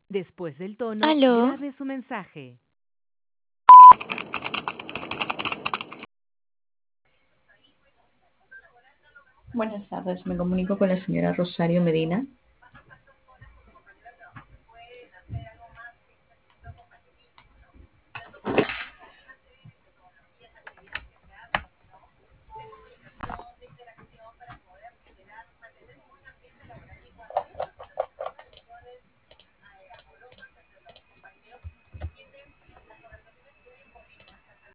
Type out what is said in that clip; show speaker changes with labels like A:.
A: Después del tono,
B: Aló,
A: grabe su mensaje.
C: Buenas tardes, me comunico con la señora Rosario Medina.